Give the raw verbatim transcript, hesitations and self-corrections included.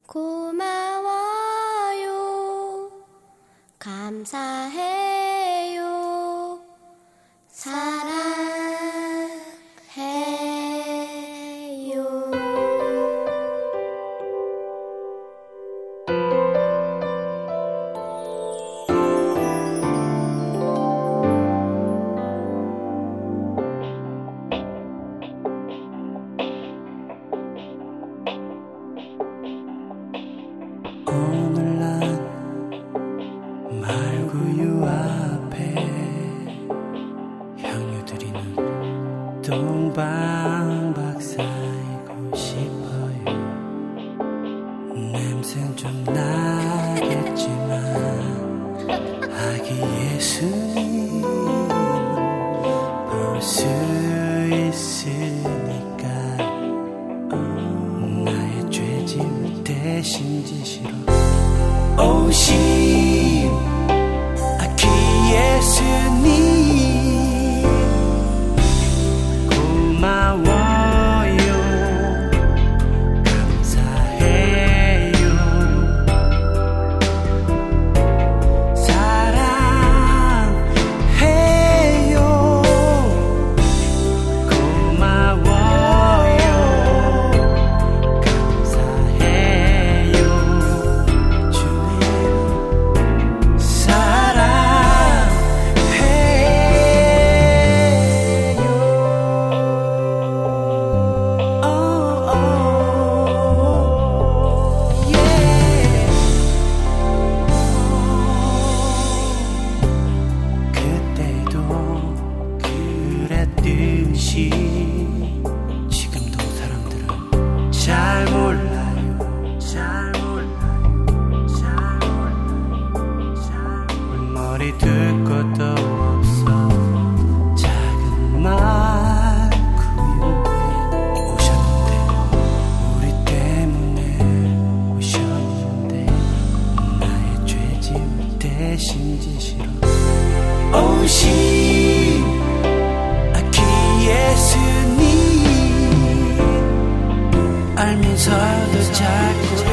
고마워요. 감사해요. 사랑해요. 오늘 난 말구유 앞에 향유 드리는 동방박 쌓이고 싶어요. 냄새는 좀 나겠지만 아기 예수님 볼 수 있으니까 나의 죄짐을 대신 지시러 오신 아기 예수님 고마워요. 감사해요. 사랑해요. 고마워요. 감사해요. 주님 사랑해요. 오, 오, 예. 그때도 그랬듯이 지금도 사람들은 잘 몰라요. 잘 몰라요. 잘 몰라요. 잘 몰라요. 머리 둘 것도 없어. 작은 말구유에 오셨는데 우리 때문에 오셨는데 나의 죄짐을 대신 지시러 오신 아기 예수님 알면서도 자꾸